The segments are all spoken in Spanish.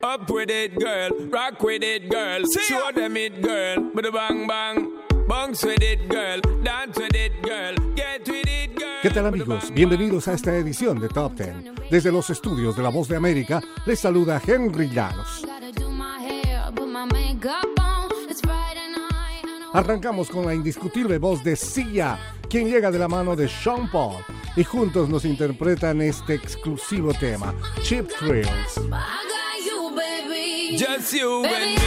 Up with it, girl. Rock with it, girl. Show them it, girl. With a bang bang. Bounce with it, girl. Dance with it, girl. Get with it, girl. ¿Qué tal, amigos? Bienvenidos a esta edición de Top 10. Desde los estudios de La Voz de América, les saluda Henry Llanos. Arrancamos con la indiscutible voz de Sia, quien llega de la mano de Sean Paul, y juntos nos interpretan este exclusivo tema, Cheap Thrills. Just you and me.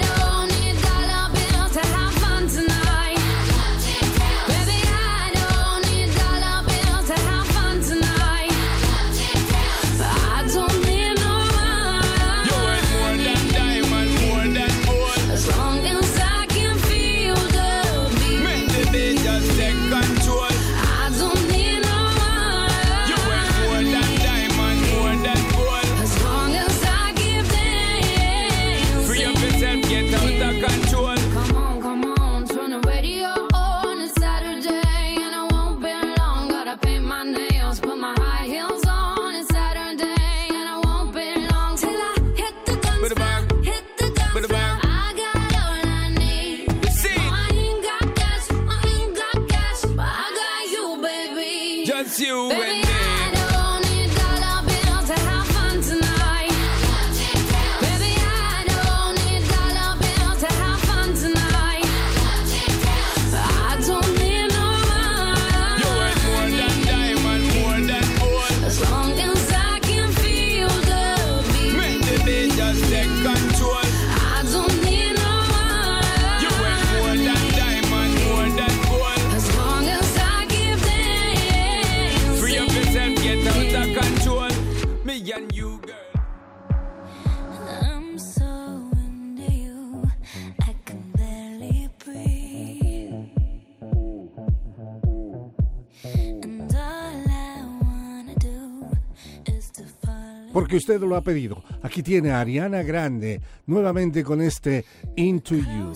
You and me. Porque usted lo ha pedido. Aquí tiene a Ariana Grande nuevamente con este Into You.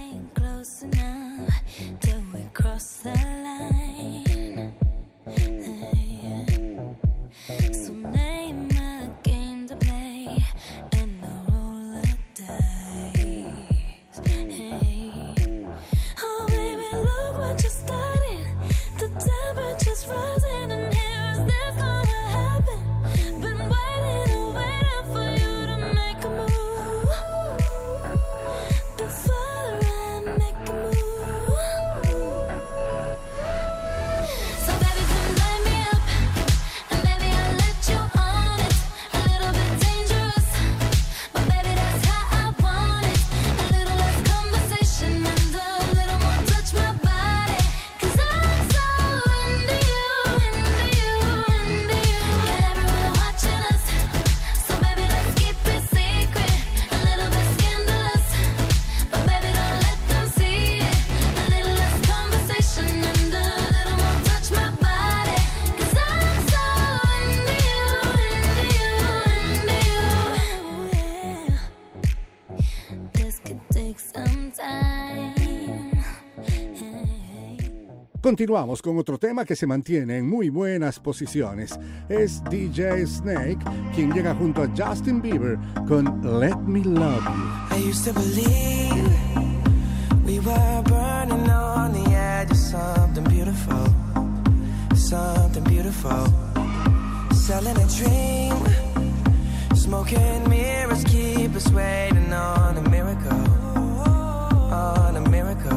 Continuamos con otro tema que se mantiene en muy buenas posiciones. Es DJ Snake, quien llega junto a Justin Bieber con Let Me Love You. I used to believe we were burning on the edge of something beautiful, something beautiful. Selling a dream, smoking mirrors keep us waiting on a miracle, on a miracle.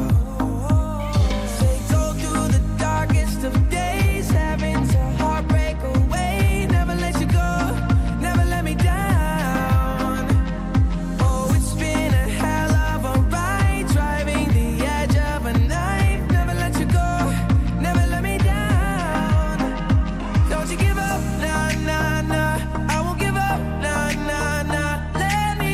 Of days having to heartbreak away, never let you go, never let me down. Oh, it's been a hell of a ride, driving the edge of a knife, never let you go, never let me down. Don't you give up, nah, nah, nah, I won't give up, nah, nah, nah, let me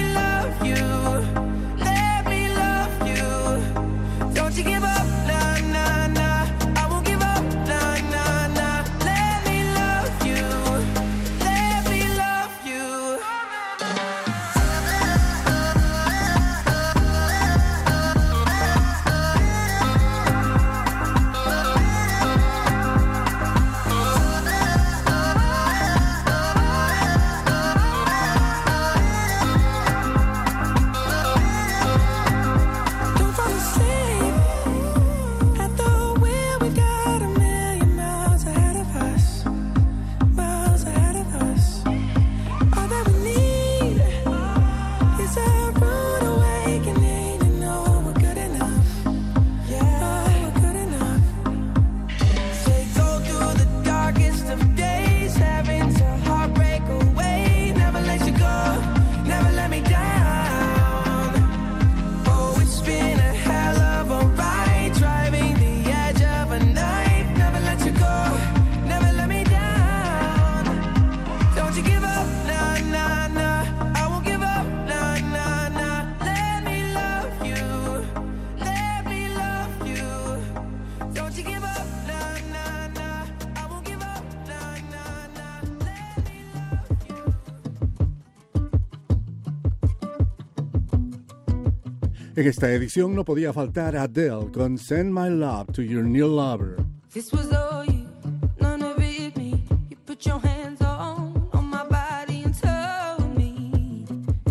En esta edición no podía faltar Adele con Send My Love to Your New Lover. This was all you, none of it me. You put your hands on my body and told me.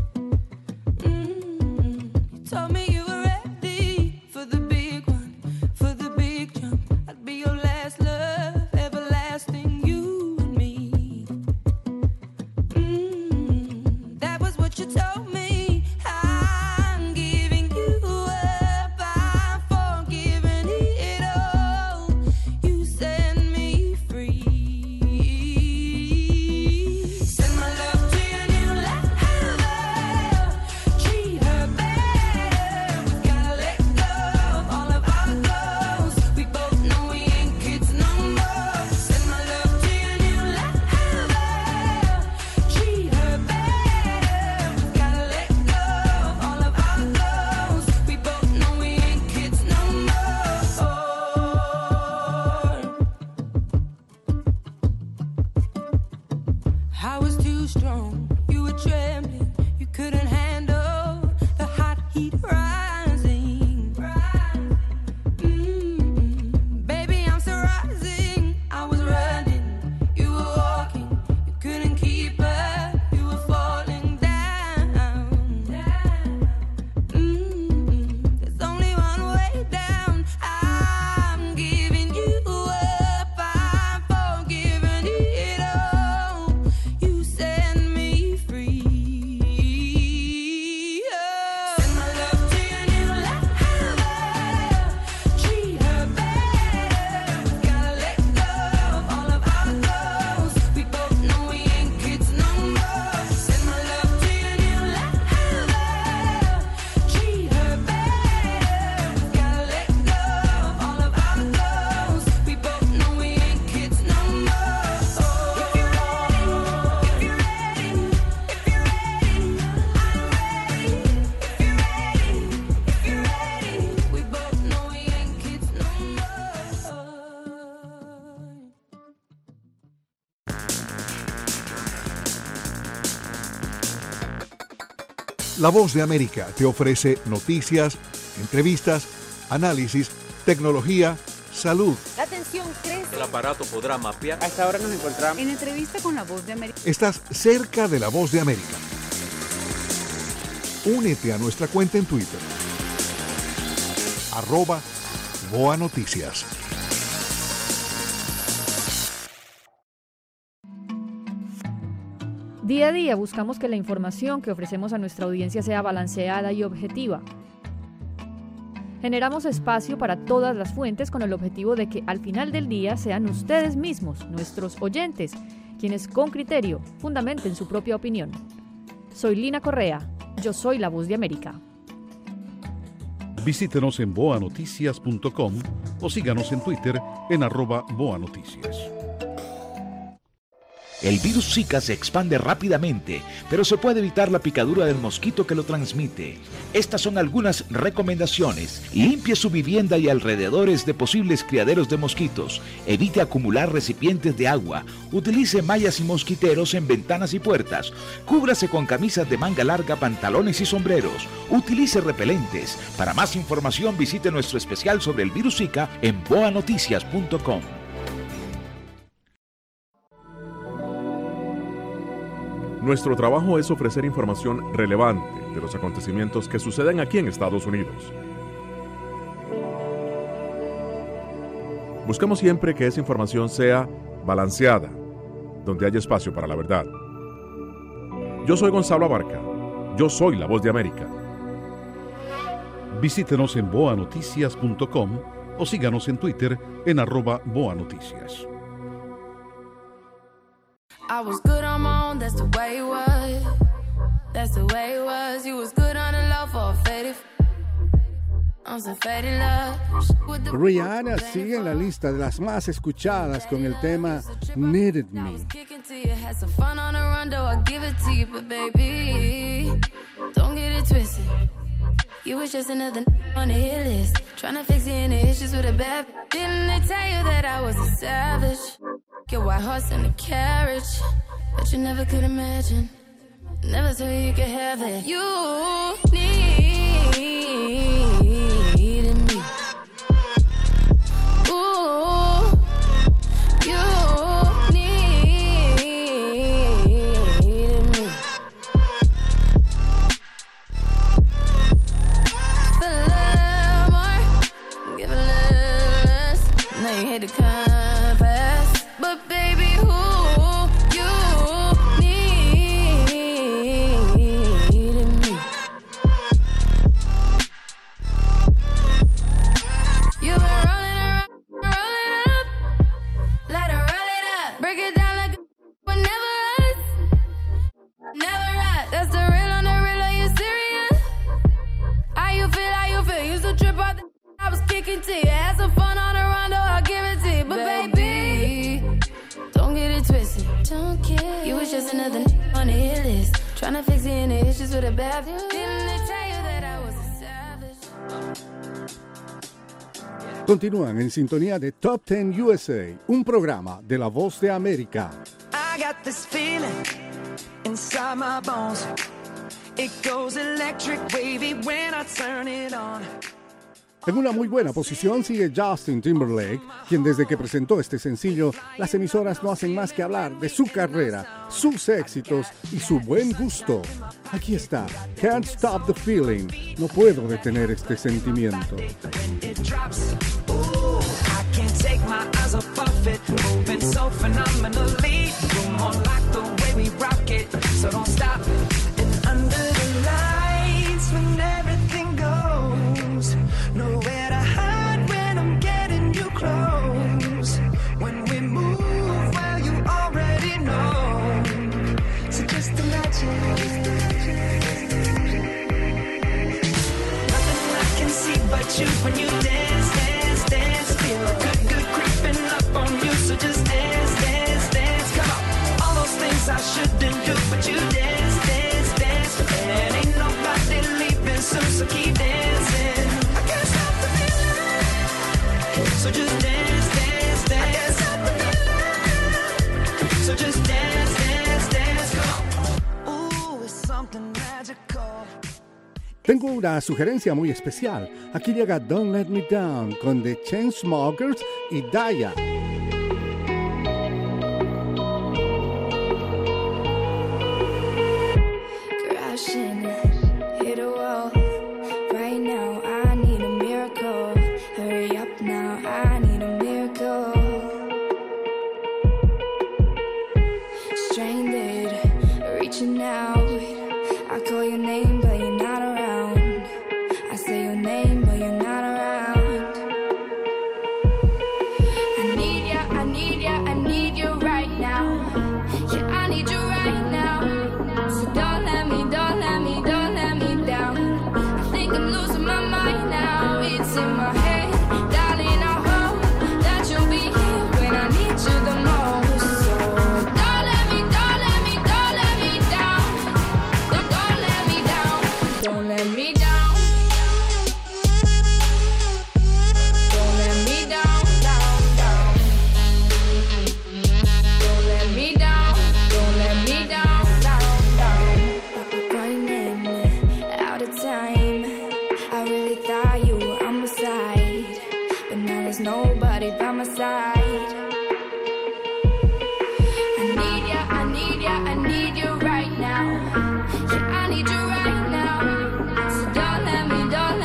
You told me you were ready for the big one, for the big jump. I'd be your last love, everlasting, you and me. That was what you told me. I'm giving you up, I'm forgiving it all. You set me free. Send my love to your new lover. Treat her better. We gotta let go of all of our goals. We both know we ain't kids no more. Send my love to your new lover. Treat her better. We gotta let go of all of our goals. We both know we ain't kids no more. I was too strong, you were trembling, you couldn't handle the hot heat rising. Baby, I'm so rising. I was running, you were walking, you couldn't keep up, you were falling down. There's only one way down. I'm giving you up, I'm forgiving it all. You set me free. Send my love to your new lover. Treat her better. We gotta let go of all of our goals. We both know we ain't kids no more. Send my love to your new lover. Treat her better. We gotta let go of all of our goals. We both know we ain't kids no more. If you're ready, if you're ready, if you're ready, I'm ready. If you're ready, we both know we ain't kids no more. La Voz de América te ofrece noticias, entrevistas, análisis, tecnología, salud. La tensión crece. El aparato podrá mapear. A esta hora nos encontramos En entrevista con La Voz de América. Estás cerca de La Voz de América. Únete a nuestra cuenta en Twitter. @Boa Noticias. Día a día buscamos que la información que ofrecemos a nuestra audiencia sea balanceada y objetiva. Generamos espacio para todas las fuentes con el objetivo de que al final del día sean ustedes mismos, nuestros oyentes, quienes con criterio fundamenten su propia opinión. Soy Lina Correa, yo soy La Voz de América. Visítenos en boanoticias.com o síganos en Twitter en @boanoticias. El virus Zika se expande rápidamente, pero se puede evitar la picadura del mosquito que lo transmite. Estas son algunas recomendaciones. Limpie su vivienda y alrededores de posibles criaderos de mosquitos. Evite acumular recipientes de agua. Utilice mallas y mosquiteros en ventanas y puertas. Cúbrase con camisas de manga larga, pantalones y sombreros. Utilice repelentes. Para más información visite nuestro especial sobre el virus Zika en boanoticias.com. Nuestro trabajo es ofrecer información relevante de los acontecimientos que suceden aquí en Estados Unidos. Buscamos siempre que esa información sea balanceada, donde haya espacio para la verdad. Yo soy Gonzalo Abarca. Yo soy La Voz de América. Visítenos en boanoticias.com o síganos en Twitter en @boanoticias. I was good on my own, that's the way it was. That's the way it was. You was good on the low for a faded. I'm so faded love. Rihanna sigue en la lista de las más escuchadas con el tema Needed Me. Had some fun on the run, though I give it to you, but baby, don't get it twisted. You was just another on the hit list, trying to fix any issues with a bad. Didn't they tell you that I was a savage? Your white horse in the carriage, but you never could imagine. Never thought you could have it. You need Trying to fix any issues with a bathroom. Didn't they tell you that I was a savage? Continúan en sintonía de Top 10 USA, un programa de La Voz de América. I got this feeling inside my bones. It goes electric wavy when I turn it on. En una muy buena posición sigue Justin Timberlake, quien desde que presentó este sencillo, las emisoras no hacen más que hablar de su carrera, sus éxitos y su buen gusto. Aquí está, Can't Stop the Feeling, no puedo detener este sentimiento. Take my eyes off of it, moving so phenomenally. You're more like the way we rock it, so don't stop. And under the lights, when everything goes, nowhere to hide when I'm getting you close. When we move, well, you already know. So just imagine. Nothing I can see but you when you dance, dance, dance. Feel good creeping up on you, so just dance, dance, dance. Come on, all those things I shouldn't do, but you dance, dance, dance. And ain't nobody leaving soon, so keep dancing. I can't stop the feeling, so just dance, dance, dance. I can't stop the feeling, so just dance, dance, dance. Come on, ooh, it's something magical. Tengo una sugerencia muy especial. Aquí llega Don't Let Me Down con The Chainsmokers y Daya. Crashing, hit a wall. Right now, I need a miracle. Hurry up now, I need a miracle. Stranded, reaching out. I call your name, but you're not around. I say your name, but you're not around. I need ya, I need ya, I need you right now. Yeah, I need you right now. So don't let me down. I think I'm losing my mind now. It's in my head, darling, I hope that you'll be here when I need you the most. So don't let me down. Don't let me down. Don't let me down. Don't let me down. Don't let me down, down, down. Don't let me down. Don't let me down, down, down. Running out of time. I really thought you were on my side, but now there's nobody by my side. I need ya, I need ya, I need you right now. Yeah, I need you right now. So don't let me down.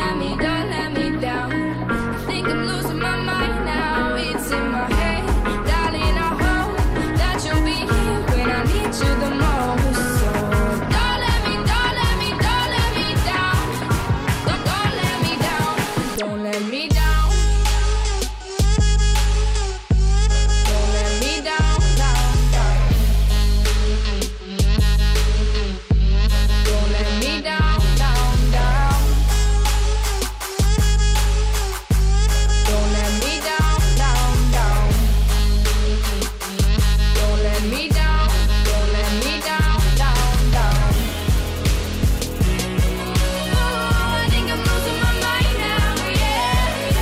I think I'm losing my mind now. It's in my head, darling, I hope that you'll be here when I need you the most. So don't let me down. Don't let me down. Don't let me down. Don't let me down, down, down. Don't let me down, down, down. Don't let me down, down, down. Don't let me down, down, down. Oh, I think I'm losing my mind now, yeah.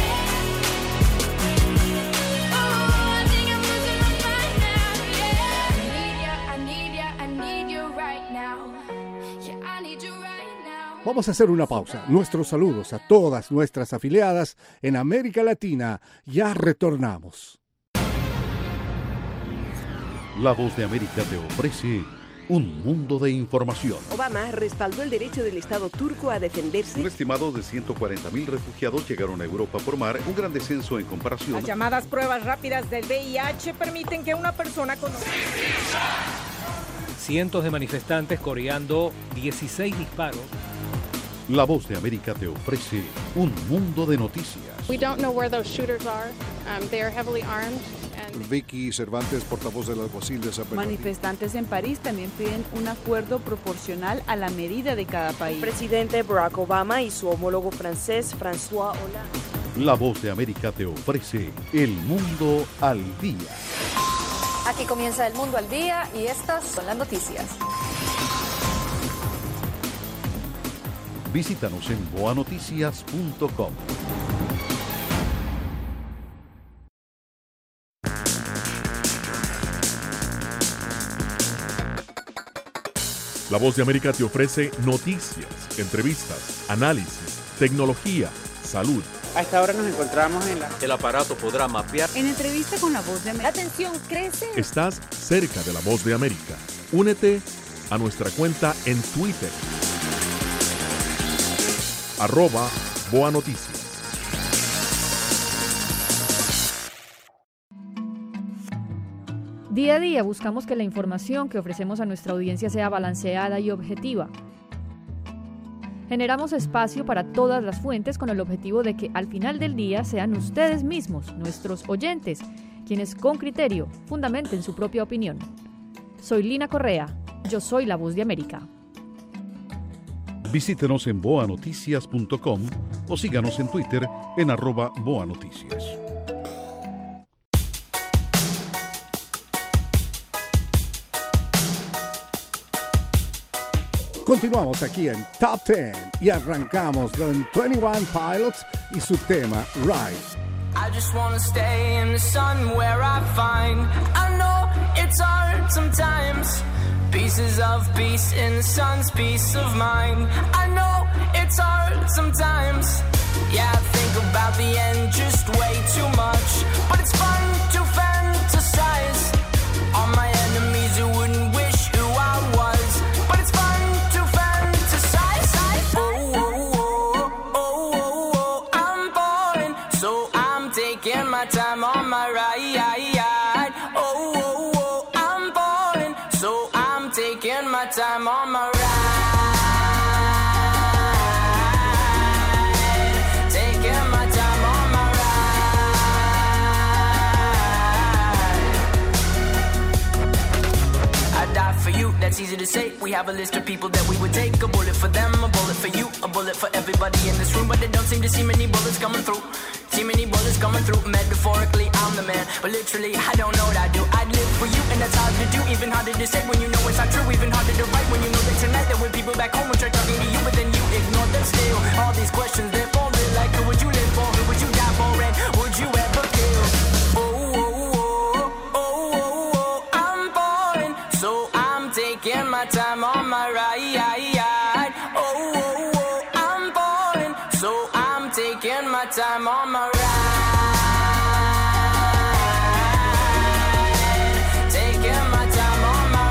Oh, I think I'm losing my mind now, yeah. I need you right now. Yeah, I need you right now. Vamos a hacer una pausa. Nuestros saludos a todas nuestras afiliadas en América Latina. Ya retornamos. La Voz de América te ofrece un mundo de información. Obama respaldó el derecho del Estado turco a defenderse. Un estimado de 140.000 refugiados llegaron a Europa por mar, un gran descenso en comparación. Las llamadas pruebas rápidas del VIH permiten que una persona con... Cientos de manifestantes coreando 16 disparos. La Voz de América te ofrece un mundo de noticias. We don't know where those shooters are. They are heavily armed. Vicky Cervantes, portavoz del alguacil de San Bernardino. Manifestantes en París también piden un acuerdo proporcional a la medida de cada país. El presidente Barack Obama y su homólogo francés François Hollande. La Voz de América te ofrece El Mundo al Día. Aquí comienza El Mundo al Día y estas son las noticias. Visítanos en boanoticias.com. La Voz de América te ofrece noticias, entrevistas, análisis, tecnología, salud. A esta hora nos encontramos en El aparato podrá mapear. En entrevista con La Voz de América. La tensión crece. Estás cerca de La Voz de América. Únete a nuestra cuenta en Twitter. @BoaNoticias. Día a día buscamos que la información que ofrecemos a nuestra audiencia sea balanceada y objetiva. Generamos espacio para todas las fuentes con el objetivo de que al final del día sean ustedes mismos, nuestros oyentes, quienes con criterio fundamenten su propia opinión. Soy Lina Correa, yo soy La Voz de América. Visítenos en boanoticias.com o síganos en Twitter en @boanoticias. Continuamos aquí en Top 10 y arrancamos con 21 Pilots y su tema Rise. I just wanna stay in the sun where I find. I know it's hard sometimes. Pieces of peace in the sun's peace of mind. I know it's hard sometimes. Yeah, I think about the end just way too much. But it's fun to fantasize. All my enemies who wouldn't wish who I was. But it's fun to fantasize. Oh, oh, oh, oh, oh, oh. I'm falling, so I'm taking my time on my ride. Oh, oh, oh, I'm falling, so I'm taking my time on my ride. Taking my time on my ride. I die for you, that's easy to say. We have a list of people that we would take. A bullet for them, a bullet for you, a bullet for everybody in this room. But they don't seem to see many bullets coming through. See many bullets coming through. Metaphorically, I'm the man, but literally, I don't know what I do. I'd live for you, and that's hard to do. Even harder to say when you know it's not true. Even harder to write when you know that tonight there were people back home who tried talking to you, but then you ignore them still. All these questions, they're falling like, who would you live for? Who would you die for? And would you ever kill? Oh, oh, oh, oh, oh, oh, I'm falling, so I'm taking my time on my ride. Oh, oh, oh, I'm falling, so I'm taking my time on my ride. Taking my time on my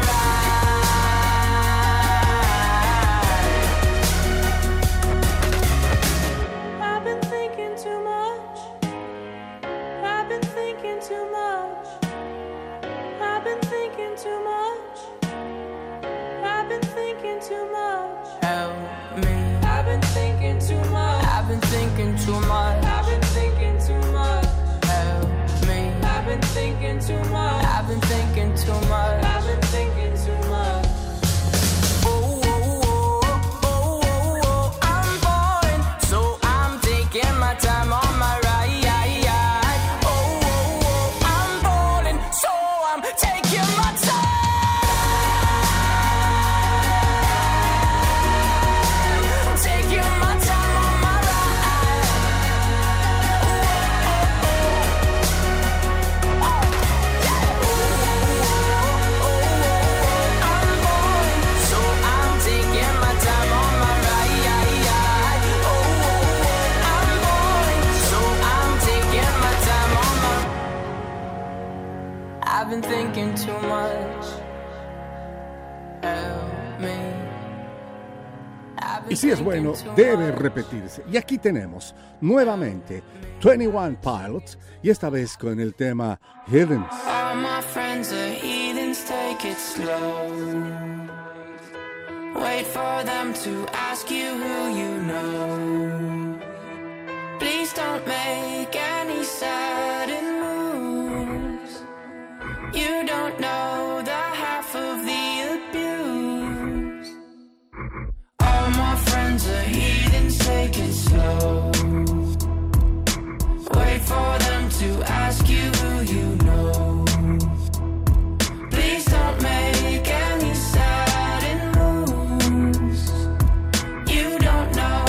ride. I've been thinking too much. I've been thinking too much. I've been thinking too much. I've been thinking too much. Help me. I've been thinking too much. I've been thinking too much. I've been thinking too much. Help me. I've been thinking too much. I've been thinking too much. I've been thinking too much. Oh, oh, oh, oh, oh, oh, I'm falling, so I'm taking my time on my ride. Oh, oh, oh, I'm falling, so I'm taking my time. Taking my time on my ride. I'm falling, so I'm taking my time on my ride. Oh, I'm falling, so I'm taking my time on my. I've been thinking too much. Help me. Y si es bueno, debe repetirse. Y aquí tenemos nuevamente 21 Pilots y esta vez con el tema Heathens. All my friends are heathens, take it slow. Wait for them to ask you who you know. Please don't make any sudden moves. You don't know the half of the abuse. All my friends are heathens, take it slow. Wait for them to ask you who you know. Please don't make any sudden moves. You don't know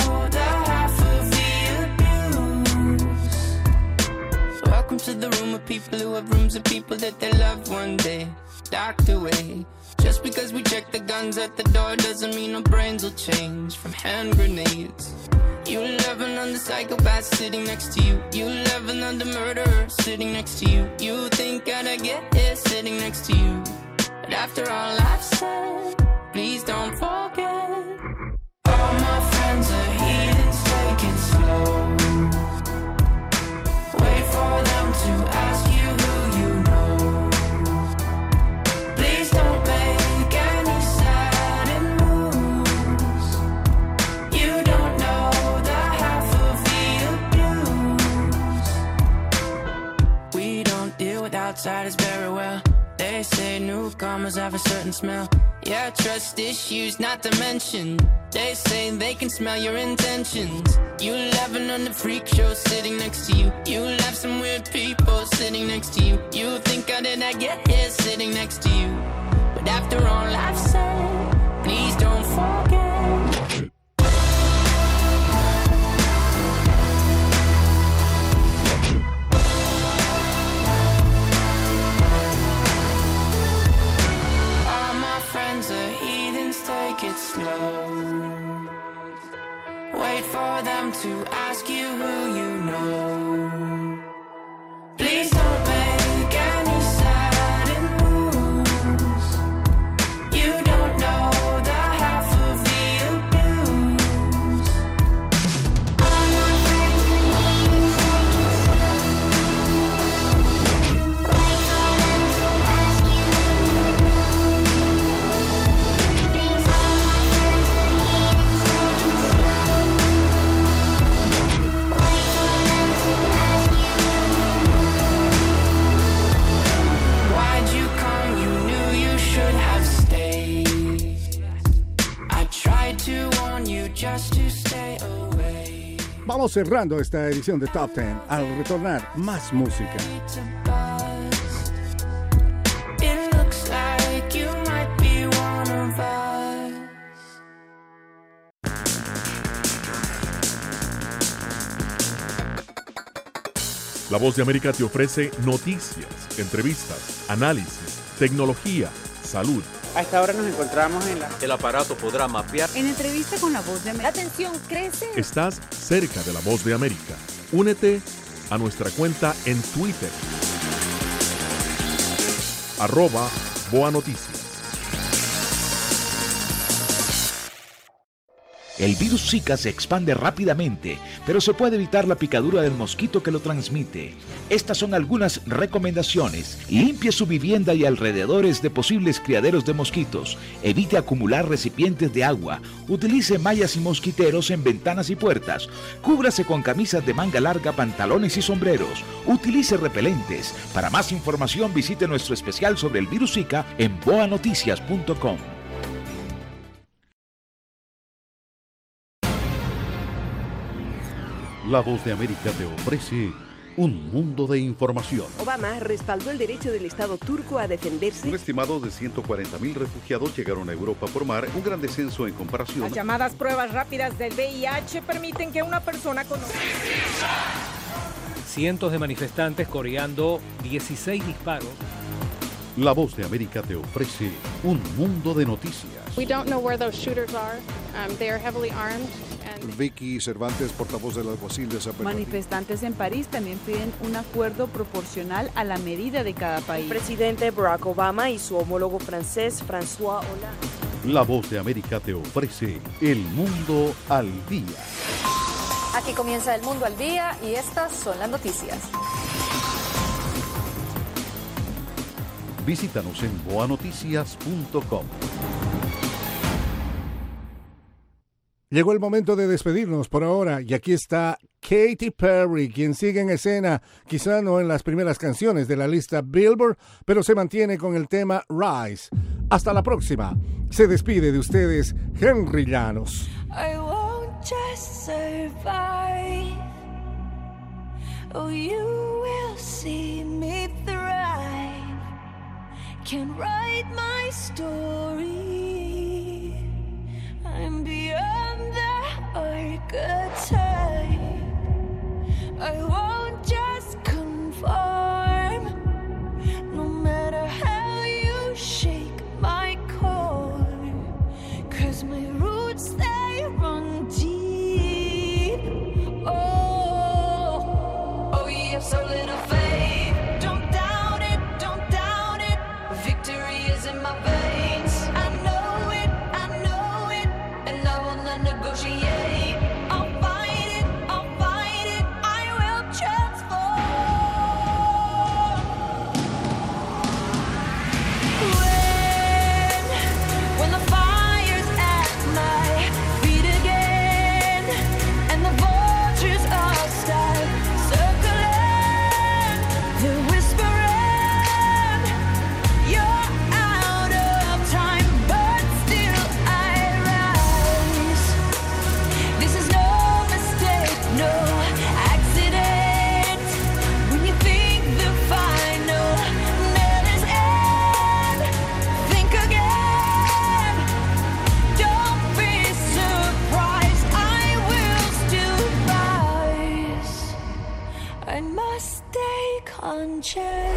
to the room of people who have rooms of people that they love one day docked away. Just because we check the guns at the door doesn't mean our brains will change from hand grenades. You loving on the psychopath sitting next to you. You loving on the murderer sitting next to you. You think I'd get here sitting next to you. But after all I've said, please don't forget. All my friends are heathens, take it slow. Wait for them to ask you who you know. Please don't make any sudden moves. You don't know the half of the abuse. We don't deal with outsiders very well. They say newcomers have a certain smell. Yeah, trust issues not to mention. They say they can smell your intentions. You laughing on the freak show sitting next to you. You laugh some weird people sitting next to you. You think how did I get here sitting next to you? But after all I've said, please don't forget. Take it slow. Wait for them to ask you who you know. Please don't make any sudden moves. You don't know the half of the abuse. All my friends Vamos cerrando esta edición de Top 10. Al retornar, más música. La Voz de América te ofrece noticias, entrevistas, análisis, tecnología, salud. A esta hora nos encontramos en la... El aparato podrá mapear. En entrevista con La Voz de América. La atención crece. Estás cerca de La Voz de América. Únete a nuestra cuenta en Twitter. @BoaNoticias. El virus Zika se expande rápidamente, pero se puede evitar la picadura del mosquito que lo transmite. Estas son algunas recomendaciones. Limpie su vivienda y alrededores de posibles criaderos de mosquitos. Evite acumular recipientes de agua. Utilice mallas y mosquiteros en ventanas y puertas. Cúbrase con camisas de manga larga, pantalones y sombreros. Utilice repelentes. Para más información visite nuestro especial sobre el virus Zika en boanoticias.com. La Voz de América te ofrece un mundo de información. Obama respaldó el derecho del Estado turco a defenderse. Un estimado de 140.000 refugiados llegaron a Europa por mar, un gran descenso en comparación. Las llamadas pruebas rápidas del VIH permiten que una persona conozca. Cientos de manifestantes coreando 16 disparos. La Voz de América te ofrece un mundo de noticias. We don't know where those shooters are. They are heavily armed. Vicky Cervantes, portavoz del alguacil de Zapatería. Manifestantes en París también piden un acuerdo proporcional a la medida de cada país. El presidente Barack Obama y su homólogo francés François Hollande. La Voz de América te ofrece El Mundo al Día. Aquí comienza El Mundo al Día y estas son las noticias. Visítanos en boanoticias.com. Llegó el momento de despedirnos por ahora y aquí está Katy Perry, quien sigue en escena, quizá no en las primeras canciones de la lista Billboard, pero se mantiene con el tema Rise. Hasta la próxima. Se despide de ustedes Henry Llanos. I won't just survive. Oh, you will see me thrive. Can write my story. I'm beyond the archetype. I won't just conform. sunshine.